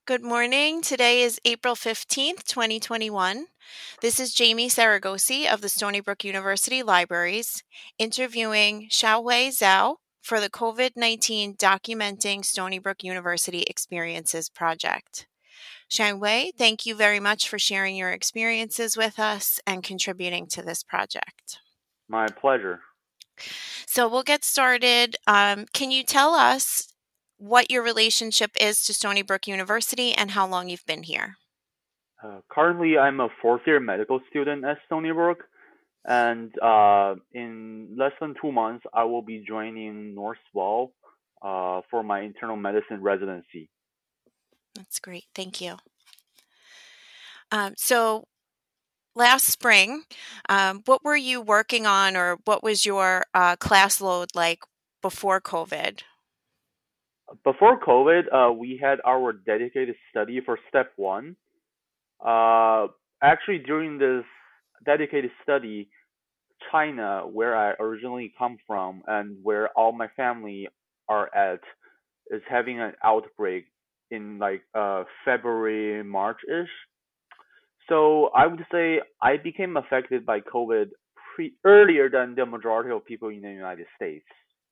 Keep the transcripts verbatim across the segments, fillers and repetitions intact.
Good morning. Today is April fifteenth, twenty twenty-one. This is Jamie Saragosi of the Stony Brook University Libraries interviewing Xiaohui Zhao for the COVID nineteen Documenting Stony Brook University Experiences project. Xiaohui, thank you very much for sharing your experiences with us and contributing to this project. My pleasure. So we'll get started. Um, can you tell us what your relationship is to Stony Brook University and how long you've been here? Uh, currently, I'm a fourth year medical student at Stony Brook, and uh, in less than two months, I will be joining Northwell uh, for my internal medicine residency. That's great. Thank you. Um, so last spring, um, what were you working on, or what was your uh, class load like before COVID? Before COVID, uh, we had our dedicated study for step one. Uh, Actually, during this dedicated study, China, where I originally come from and where all my family are at, is having an outbreak in like uh February, March-ish. So I would say I became affected by COVID pre earlier than the majority of people in the United States.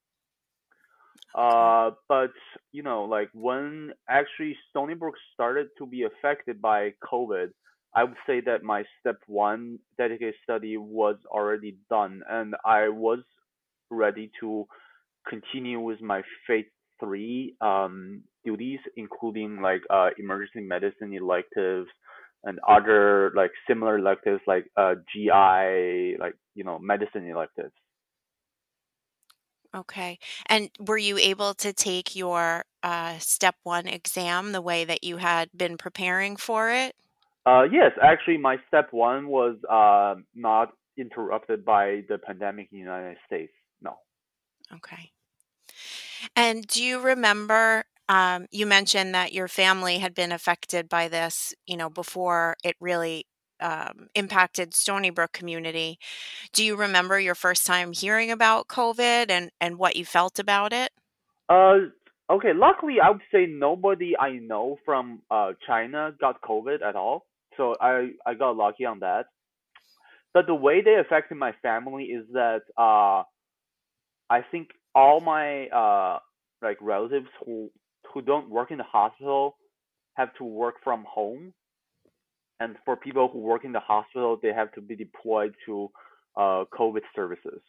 Okay. Uh, but you know, like when actually Stony Brook started to be affected by COVID, I would say that my step one dedicated study was already done, and I was ready to continue with my phase three um, duties, including like uh, emergency medicine electives and other like similar electives like uh, G I, like you know, medicine electives. Okay. And were you able to take your uh, step one exam the way that you had been preparing for it? Uh, yes, actually, my step one was uh, not interrupted by the pandemic in the United States. No. Okay. And do you remember, um, you mentioned that your family had been affected by this, you know, before it really um, impacted Stony Brook community. Do you remember your first time hearing about COVID and, and what you felt about it? Uh, okay. Luckily, I would say nobody I know from uh China got COVID at all, so I I got lucky on that. But the way they affected my family is that uh I think all my uh like relatives who who don't work in the hospital have to work from home, and for people who work in the hospital, they have to be deployed to uh COVID services.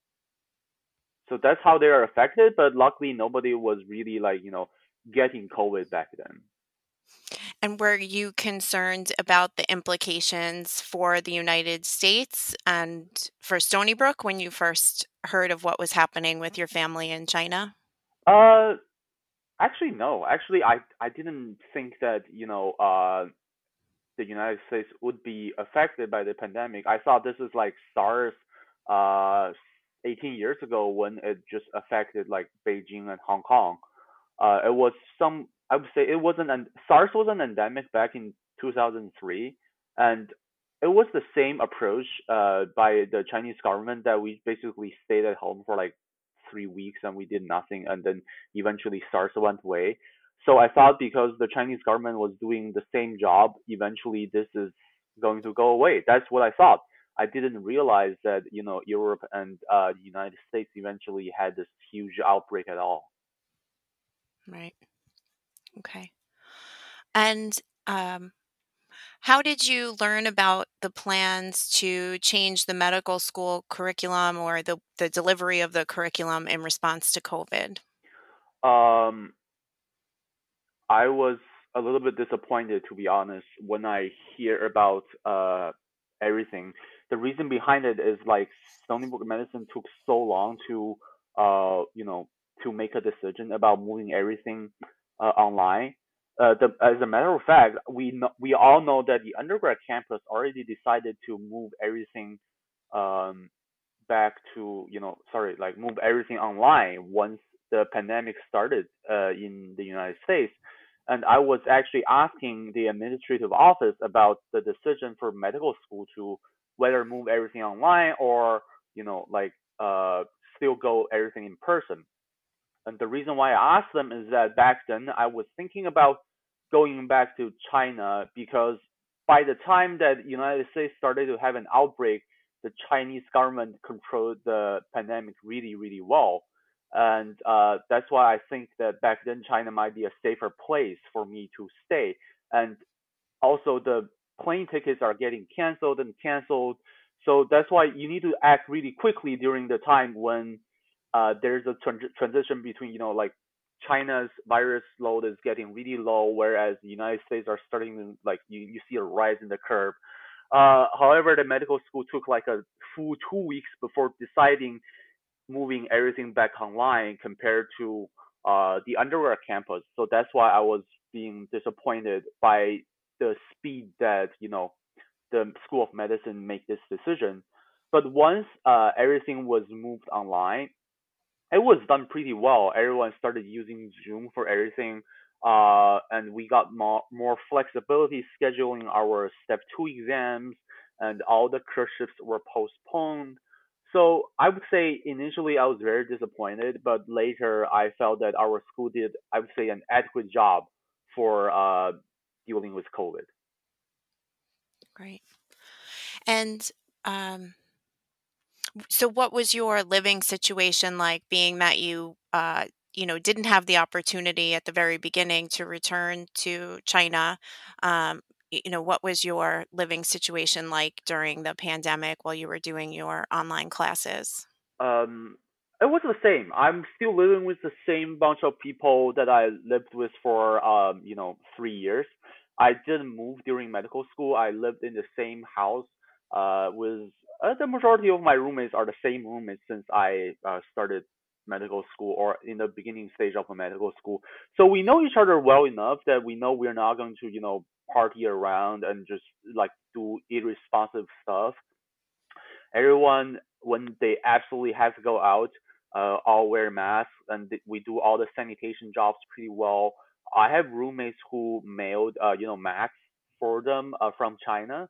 So that's how they are affected. But luckily, nobody was really like you know getting COVID back then. And were you concerned about the implications for the United States and for Stony Brook when you first heard of what was happening with your family in China? Uh, Actually, no. Actually, I I didn't think that you know uh the United States would be affected by the pandemic. I thought this is like SARS uh eighteen years ago when it just affected like Beijing and Hong Kong. Uh, it was some I would say it wasn't an SARS was an endemic back in two thousand three, and it was the same approach uh by the Chinese government that we basically stayed at home for like three weeks and we did nothing, and then eventually SARS went away. So I thought because the Chinese government was doing the same job, eventually this is going to go away. That's what I thought. I didn't realize that you know Europe and uh, the United States eventually had this huge outbreak at all. Right. Okay. And um, how did you learn about the plans to change the medical school curriculum or the, the delivery of the curriculum in response to COVID? Um, I was a little bit disappointed, to be honest, when I hear about uh everything. The reason behind it is like Stony Brook Medicine took so long to uh you know to make a decision about moving everything uh, online. Uh, the, as a matter of fact, we know, we all know that the undergrad campus already decided to move everything um back to you know sorry like move everything online once the pandemic started uh, in the United States. And I was actually asking the administrative office about the decision for medical school to whether move everything online or you know like uh still go everything in person. And the reason why I asked them is that back then I was thinking about going back to China because by the time that United States started to have an outbreak, the Chinese government controlled the pandemic really, really well. And uh, that's why I think that back then China might be a safer place for me to stay. And also the plane tickets are getting canceled and canceled. So that's why you need to act really quickly during the time when uh, there's a tran- transition between, you know, like China's virus load is getting really low, whereas the United States are starting to, like, you, you see a rise in the curve. Uh, however, the medical school took like a full two weeks before deciding moving everything back online compared to uh, the undergrad campus. So that's why I was being disappointed by the speed that you know the School of Medicine make this decision. But once uh, everything was moved online, it was done pretty well. Everyone started using Zoom for everything, uh, and we got more more flexibility scheduling our step two exams, and all the clerkships were postponed. So I would say initially I was very disappointed, but later I felt that our school did, I would say, an adequate job for uh, dealing with COVID. Great. And um, so, what was your living situation like, being that you, uh, you know, didn't have the opportunity at the very beginning to return to China? Um, y- you know, what was your living situation like during the pandemic while you were doing your online classes? Um, it was the same. I'm still living with the same bunch of people that I lived with for um, you know, three years. I didn't move during medical school. I lived in the same house uh with uh, the majority of my roommates are the same roommates since I uh, started medical school or in the beginning stage of a medical school. So we know each other well enough that we know we're not going to, you know, party around and just like do irresponsible stuff. Everyone, when they absolutely have to go out, uh, all wear masks, and th- we do all the sanitation jobs pretty well. I have roommates who mailed, uh, you know, masks for them uh, from China,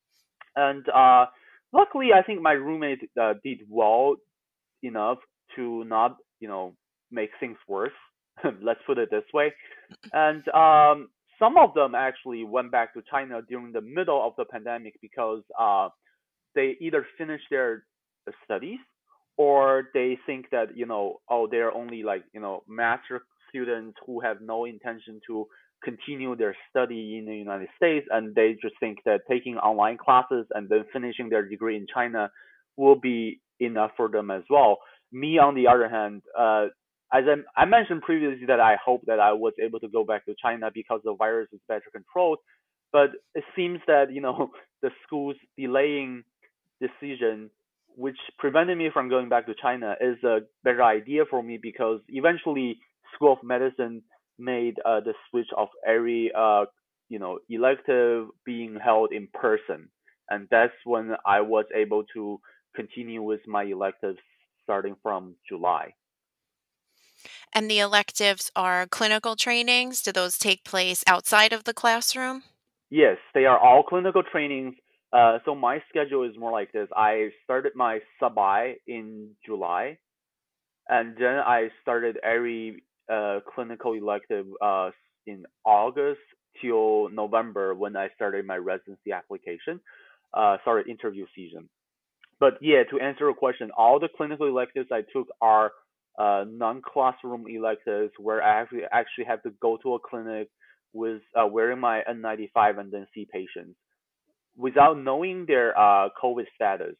and uh, luckily, I think my roommate uh, did well enough to not, you know, make things worse. Let's put it this way. And um, some of them actually went back to China during the middle of the pandemic because uh, they either finish their uh, studies or they think that you know oh they're only like you know master students who have no intention to continue their study in the United States, and they just think that taking online classes and then finishing their degree in China will be enough for them as well. Me on the other hand, uh, as I, I mentioned previously that I hope that I was able to go back to China because the virus is better controlled, but it seems that you know the schools delaying decision, which prevented me from going back to China, is a better idea for me because eventually School of Medicine made uh, the switch of every uh, you know elective being held in person, and that's when I was able to continue with my electives starting from July. And the electives are clinical trainings. Do those take place outside of the classroom? Yes, they are all clinical trainings. Uh, so my schedule is more like this. I started my sub-I in July, and then I started every uh, clinical elective uh, in August till November when I started my residency application. Uh, sorry, interview season. But yeah, to answer your question, all the clinical electives I took are uh, non-classroom electives where I actually actually have to go to a clinic with uh, wearing my N ninety-five and then see patients without knowing their uh, COVID status.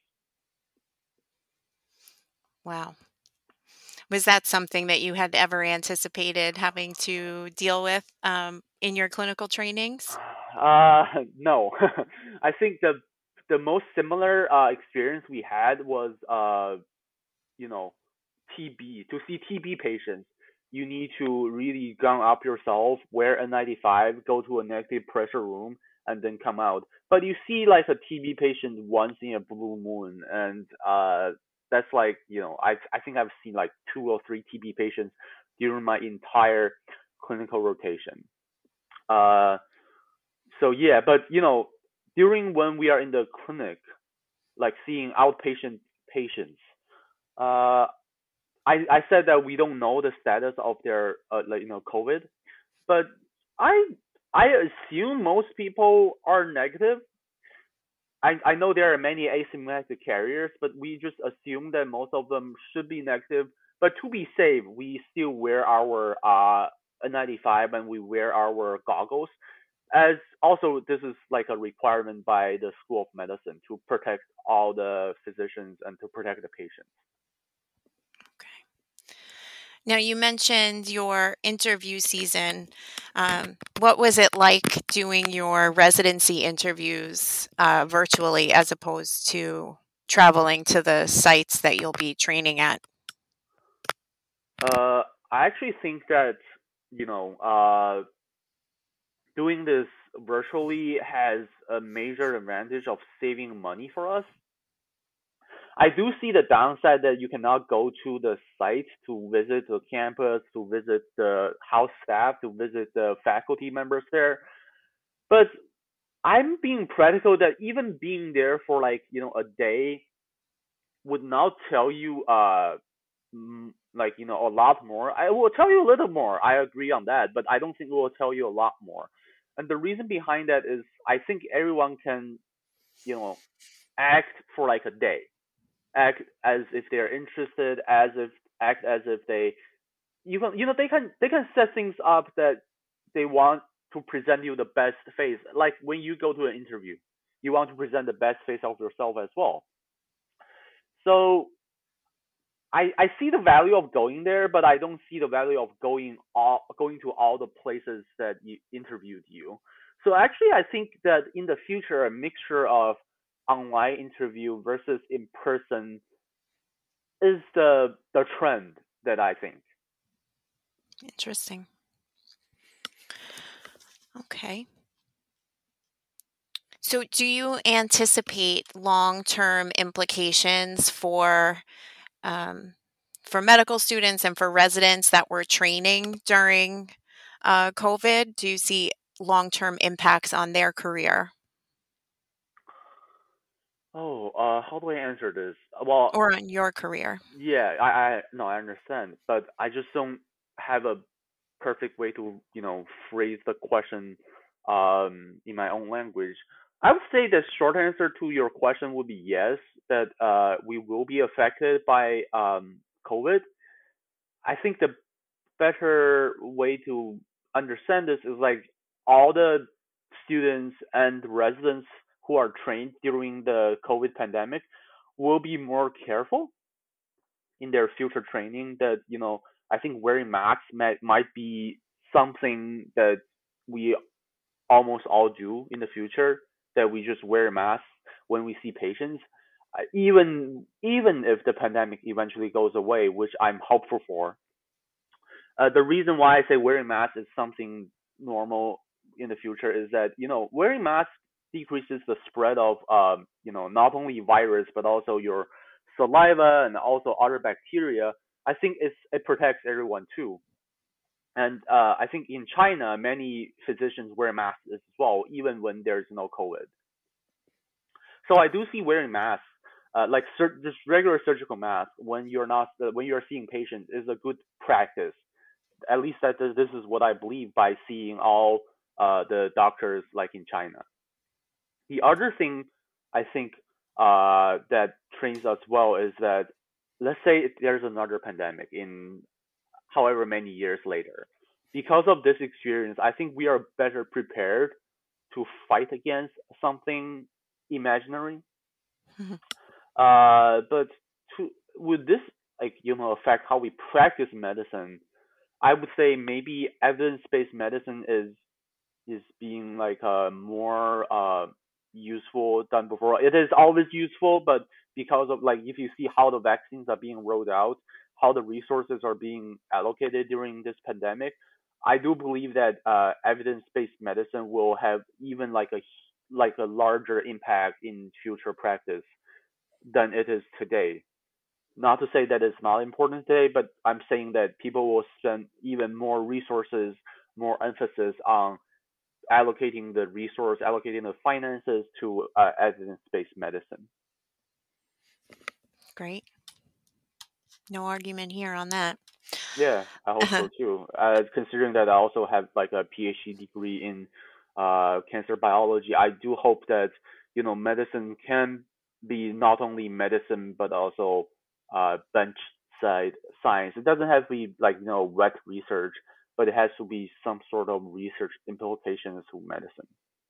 Wow. Was that something that you had ever anticipated having to deal with um, in your clinical trainings? Uh, no. I think the the most similar uh, experience we had was uh, you know, T B. To see T B patients, you need to really gun up yourself, wear a ninety-five, go to a negative pressure room, and then come out. But you see like a T B patient once in a blue moon, and uh, that's like you know, I I think I've seen like two or three T B patients during my entire clinical rotation. Uh, so yeah, but you know, during when we are in the clinic, like seeing outpatient patients, uh, I I said that we don't know the status of their uh, like you know COVID, but I I assume most people are negative. I, I know there are many asymptomatic carriers, but we just assume that most of them should be negative. But to be safe, we still wear our uh, N ninety-five and we wear our goggles. As also, this is like a requirement by the School of Medicine to protect all the physicians and to protect the patients. Okay. Now, you mentioned your interview season. Um, what was it like doing your residency interviews uh, virtually as opposed to traveling to the sites that you'll be training at? Uh, I actually think that you know, uh, doing this virtually has a major advantage of saving money for us. I do see the downside that you cannot go to the site to visit the campus, to visit the house staff, to visit the faculty members there. But I'm being practical that even being there for like, you know, a day would not tell you uh mm, like, you know, a lot more. I will tell you a little more. I agree on that, but I don't think it will tell you a lot more. And the reason behind that is I think everyone can, you know, act for like a day, act as if they're interested, as if act as if they you can you know they can they can set things up that they want to present you the best face. Like when you go to an interview, you want to present the best face of yourself as well. So I I see the value of going there, but I don't see the value of going all going to all the places that you interviewed you. So actually, I think that in the future, a mixture of online interview versus in person is the the trend that I think. Interesting. Okay. So, do you anticipate long-term implications for um, for medical students and for residents that were training during uh, COVID? Do you see long-term impacts on their career Oh, uh, how do I answer this? Well, or on your career? yeah, I, I no, I understand, but I just don't have a perfect way to, you know, phrase the question um in my own language. I would say the short answer to your question would be yes, that uh we will be affected by um COVID. I think the better way to understand this is like all the students and residents who are trained during the COVID pandemic will be more careful in their future training. That you know I think wearing masks might might be something that we almost all do in the future, that we just wear masks when we see patients. Uh, even even if the pandemic eventually goes away, which I'm hopeful for. Uh, the reason why I say wearing masks is something normal in the future is that you know wearing masks decreases the spread of um, you know not only virus but also your saliva and also other bacteria. I think it's it protects everyone too. And uh, I think in China, many physicians wear masks as well, even when there's no COVID. So I do see wearing masks, uh, like sur- just regular surgical mask, when you're not uh, when you're seeing patients, is a good practice. At least that this is what I believe by seeing all uh, the doctors like in China. The other thing I think uh, that trains us well is that let's say there's another pandemic in however many years later. Because of this experience, I think we are better prepared to fight against something imaginary. Mhm. Uh, but to would this like you know affect how we practice medicine? I would say maybe evidence-based medicine is is being like uh, more uh, useful than before. It is always useful, but because of like if you see how the vaccines are being rolled out, how the resources are being allocated during this pandemic, I do believe that uh, evidence-based medicine will have even like a like a larger impact in future practice than it is today. Not to say that it's not important today, but I'm saying that people will spend even more resources, more emphasis on allocating the resource, allocating the finances to uh, evidence-based medicine. Great. No argument here on that. Yeah, I hope so too. Uh, considering that I also have like a PhD degree in uh, cancer biology, I do hope that you know medicine can be not only medicine but also uh, bench side science. It doesn't have to be like you know wet research, but it has to be some sort of research implications to medicine.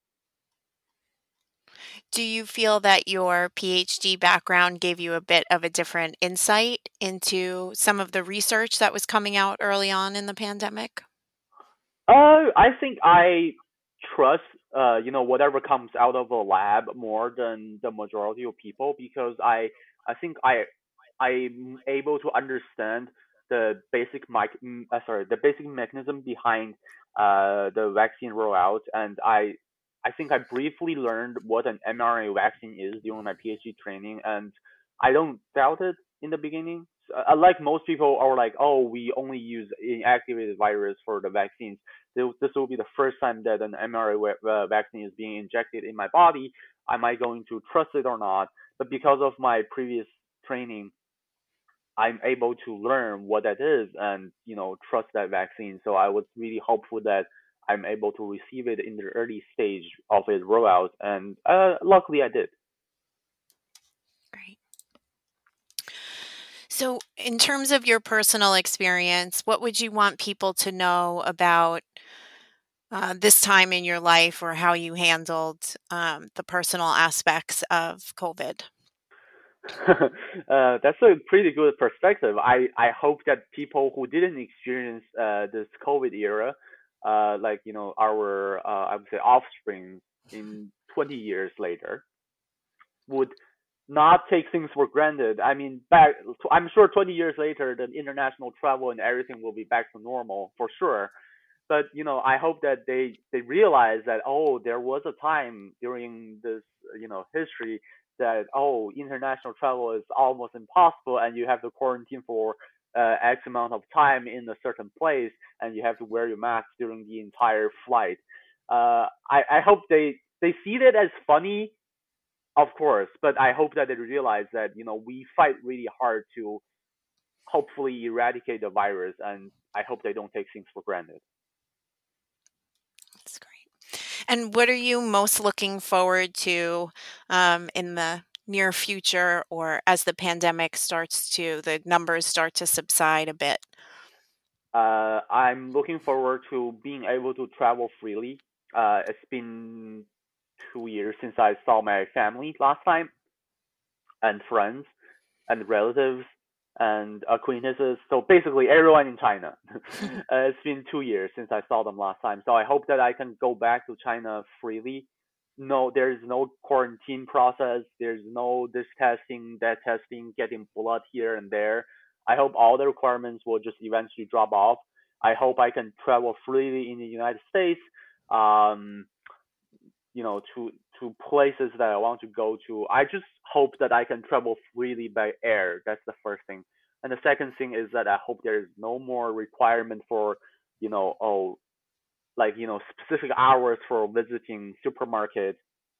Do you feel that your PhD background gave you a bit of a different insight into some of the research that was coming out early on in the pandemic? Uh, I think I trust uh, you know, whatever comes out of a lab more than the majority of people because I I think I I'm able to understand the basic mic mm, uh, sorry the basic mechanism behind uh the vaccine rollout, and I I think I briefly learned what an mRNA vaccine is during my PhD training, and I don't doubt it in the beginning. So, uh, like most people are like, oh, we only use inactivated virus for the vaccines. This will be the first time that an mRNA uh, vaccine is being injected in my body. Am I going to trust it or not? But because of my previous training, I'm able to learn what that is and you know trust that vaccine. So I was really hopeful that I'm able to receive it in the early stage of its rollout, and uh, luckily I did. Great. So, in terms of your personal experience, what would you want people to know about uh, this time in your life or how you handled um, the personal aspects of COVID? uh, that's a pretty good perspective. I, I hope that people who didn't experience uh, this COVID era, uh, like you know our uh, I would say offspring in twenty years later, would not take things for granted. I mean, back I'm sure twenty years later, the international travel and everything will be back to normal for sure. But you know, I hope that they they realize that oh, there was a time during this you know history that oh, international travel is almost impossible, and you have to quarantine for uh, X amount of time in a certain place, and you have to wear your mask during the entire flight. Uh, I I hope they they see that as funny, of course, but I hope that they realize that you know we fight really hard to hopefully eradicate the virus, and I hope they don't take things for granted. That's great. And what are you most looking forward to um, in the near future or as the pandemic starts to, the numbers start to subside a bit? Uh, I'm looking forward to being able to travel freely. Uh, it's been two years since I saw my family last time, and friends, and relatives, and acquaintances. So basically, everyone in China. uh, it's been two years since I saw them last time. So I hope that I can go back to China freely. No, there's no quarantine process. There's no this testing, that testing, getting blood here and there. I hope all the requirements will just eventually drop off. I hope I can travel freely in the United States. Um, you know, to to places that I want to go to. I just hope that I can travel freely by air. That's the first thing. And the second thing is that I hope there is no more requirement for, you know, oh, like, you know, specific hours for visiting supermarkets.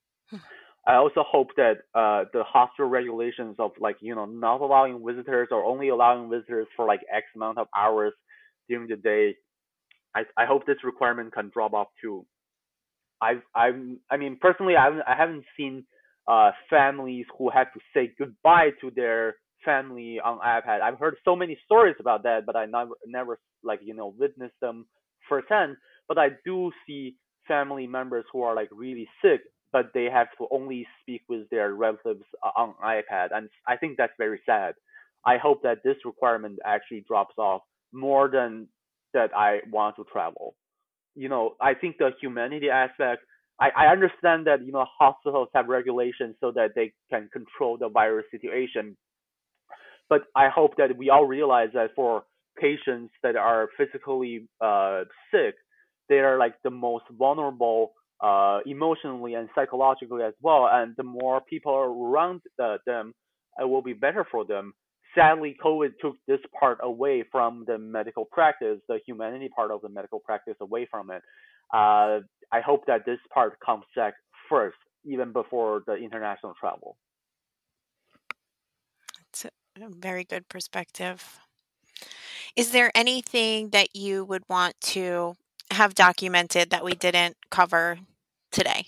I also hope that uh, the hospital regulations of like, you know, not allowing visitors or only allowing visitors for like X amount of hours during the day. I, I hope this requirement can drop off too. I've I'm I mean personally I haven't I haven't seen uh families who had to say goodbye to their family on iPad. I've heard so many stories about that, but I never never like you know witnessed them firsthand. But I do see family members who are like really sick, but they have to only speak with their relatives uh, on iPad, and I think that's very sad. I hope that this requirement actually drops off more than that I want to travel. You know, I think the humanity aspect, I, I understand that, you know, hospitals have regulations so that they can control the virus situation. But I hope that we all realize that for patients that are physically uh, sick, they are like the most vulnerable uh, emotionally and psychologically as well. And the more people are around uh, them, it will be better for them. Sadly, COVID took this part away from the medical practice, the humanity part of the medical practice away from it. Uh, I hope that this part comes back first, even before the international travel. It's a a very good perspective. Is there anything that you would want to have documented that we didn't cover today?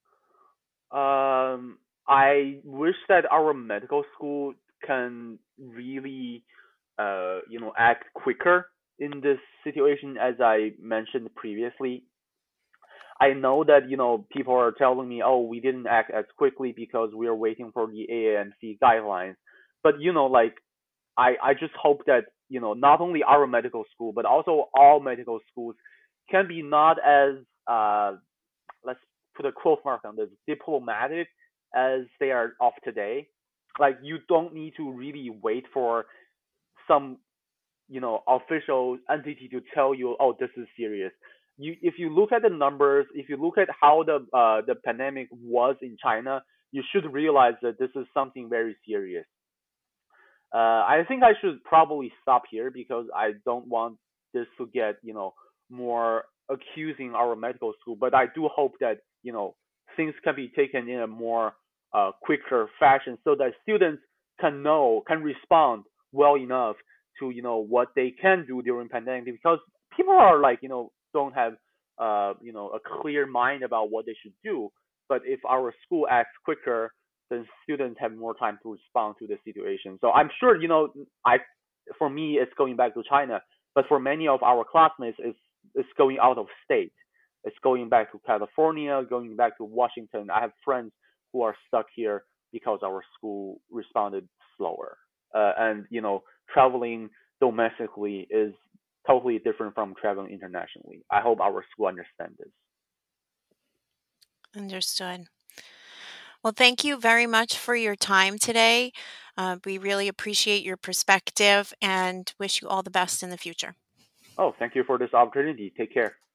Um, I wish that our medical school can really, uh, you know, act quicker in this situation, as I mentioned previously. I know that, you know, people are telling me, oh, we didn't act as quickly because we are waiting for the A A M C guidelines. But, you know, like, I, I just hope that, you know, not only our medical school, but also all medical schools can be not as, uh, let's put a quote mark on this, diplomatic as they are of today. Like, you don't need to really wait for some, you know, official entity to tell you, oh, this is serious. You, if you look at the numbers, if you look at how the uh, the pandemic was in China, you should realize that this is something very serious. Uh, I think I should probably stop here because I don't want this to get, you know, more accusing our medical school. But I do hope that, you know, things can be taken in a more uh, quicker fashion so that students can know, can respond well enough to, you know, what they can do during pandemic, because people are like, you know, don't have, uh, you know, a clear mind about what they should do. But if our school acts quicker, then students have more time to respond to the situation. So I'm sure, you know, I, for me, it's going back to China, but for many of our classmates, it's it's going out of state. It's going back to California, going back to Washington. I have friends who are stuck here because our school responded slower. Uh, and you know, traveling domestically is totally different from traveling internationally. I hope our school understands this. Understood. Well, thank you very much for your time today. Uh, we really appreciate your perspective and wish you all the best in the future. Oh, thank you for this opportunity. Take care.